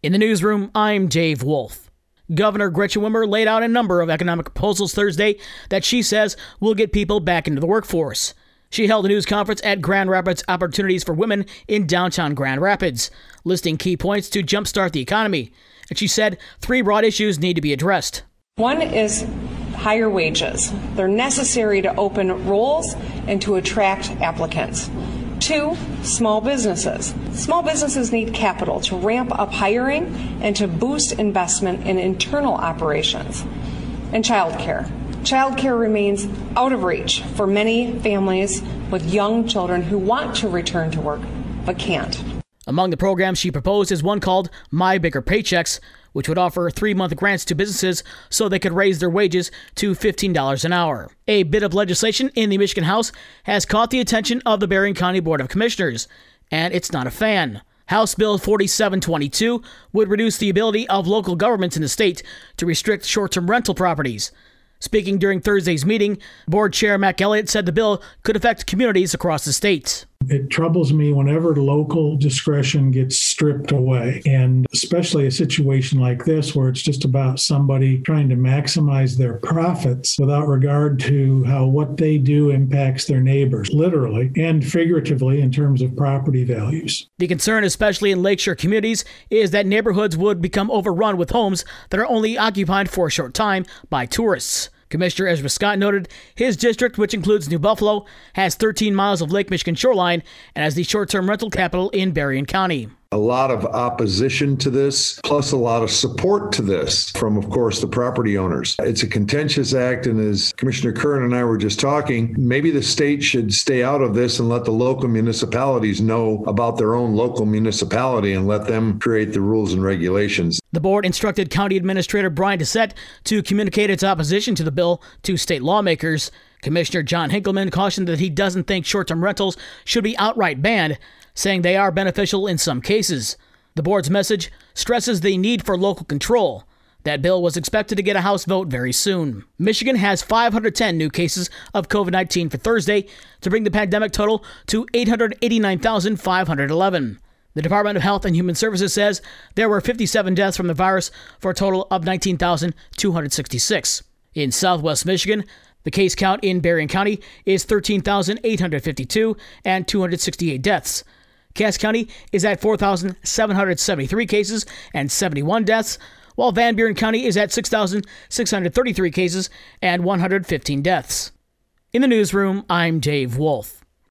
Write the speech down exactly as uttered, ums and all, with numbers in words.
In the newsroom, I'm Dave Wolf. Governor Gretchen Whitmer laid out a number of economic proposals Thursday that she says will get people back into the workforce. She held a news conference at Grand Rapids Opportunities for Women in downtown Grand Rapids, listing key points to jumpstart the economy. And she said three broad issues need to be addressed. One is higher wages. They're necessary to open roles and to attract applicants. Two, small businesses. Small businesses need capital to ramp up hiring and to boost investment in internal operations. And childcare. Childcare remains out of reach for many families with young children who want to return to work but can't. Among the programs she proposed is one called My Bigger Paychecks, which would offer three-month grants to businesses so they could raise their wages to fifteen dollars an hour. A bit of legislation in the Michigan House has caught the attention of the Berrien County Board of Commissioners, and it's not a fan. House Bill forty-seven twenty-two would reduce the ability of local governments in the state to restrict short-term rental properties. Speaking during Thursday's meeting, Board Chair Mac Elliott said the bill could affect communities across the state. It troubles me whenever local discretion gets stripped away, and especially a situation like this where it's just about somebody trying to maximize their profits without regard to how what they do impacts their neighbors, literally and figuratively in terms of property values. The concern, especially in lakeshore communities, is that neighborhoods would become overrun with homes that are only occupied for a short time by tourists. Commissioner Ezra Scott noted his district, which includes New Buffalo, has thirteen miles of Lake Michigan shoreline and has the short-term rental capital in Berrien County. A lot of opposition to this, plus a lot of support to this from, of course, the property owners. It's a contentious act, and as Commissioner Curran and I were just talking, maybe the state should stay out of this and let the local municipalities know about their own local municipality and let them create the rules and regulations. The board instructed County Administrator Brian Doucette to communicate its opposition to the bill to state lawmakers. Commissioner John Hinkleman cautioned that he doesn't think short-term rentals should be outright banned, saying they are beneficial in some cases. The board's message stresses the need for local control. That bill was expected to get a House vote very soon. Michigan has five hundred ten new cases of covid nineteen for Thursday to bring the pandemic total to eight hundred eighty-nine thousand five hundred eleven. The Department of Health and Human Services says there were fifty-seven deaths from the virus for a total of nineteen thousand two hundred sixty-six. In southwest Michigan, the case count in Berrien County is thirteen thousand eight hundred fifty-two and two hundred sixty-eight deaths. Cass County is at four thousand seven hundred seventy-three cases and seventy-one deaths, while Van Buren County is at six thousand six hundred thirty-three cases and one hundred fifteen deaths. In the newsroom, I'm Dave Wolf.